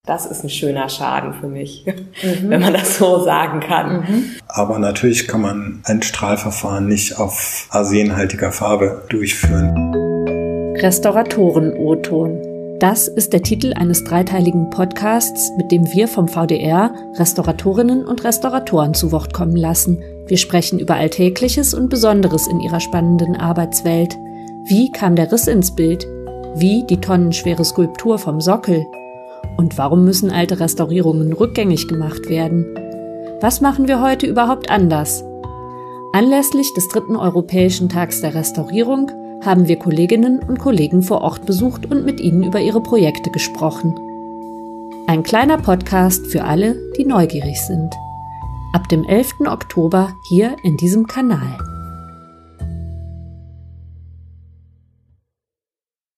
Das ist ein schöner Schaden für mich, wenn man das so sagen kann. Aber natürlich kann man ein Strahlverfahren nicht auf arsenhaltiger Farbe durchführen. Restauratoren-O-Ton. Das ist der Titel eines dreiteiligen Podcasts, mit dem wir vom VDR Restauratorinnen und Restauratoren zu Wort kommen lassen. Wir sprechen über Alltägliches und Besonderes in ihrer spannenden Arbeitswelt. Wie kam der Riss ins Bild? Wie die tonnenschwere Skulptur vom Sockel? Und warum müssen alte Restaurierungen rückgängig gemacht werden? Was machen wir heute überhaupt anders? Anlässlich des 3. Europäischen Tags der Restaurierung haben wir Kolleginnen und Kollegen vor Ort besucht und mit ihnen über ihre Projekte gesprochen. Ein kleiner Podcast für alle, die neugierig sind. Ab dem 11. Oktober hier in diesem Kanal.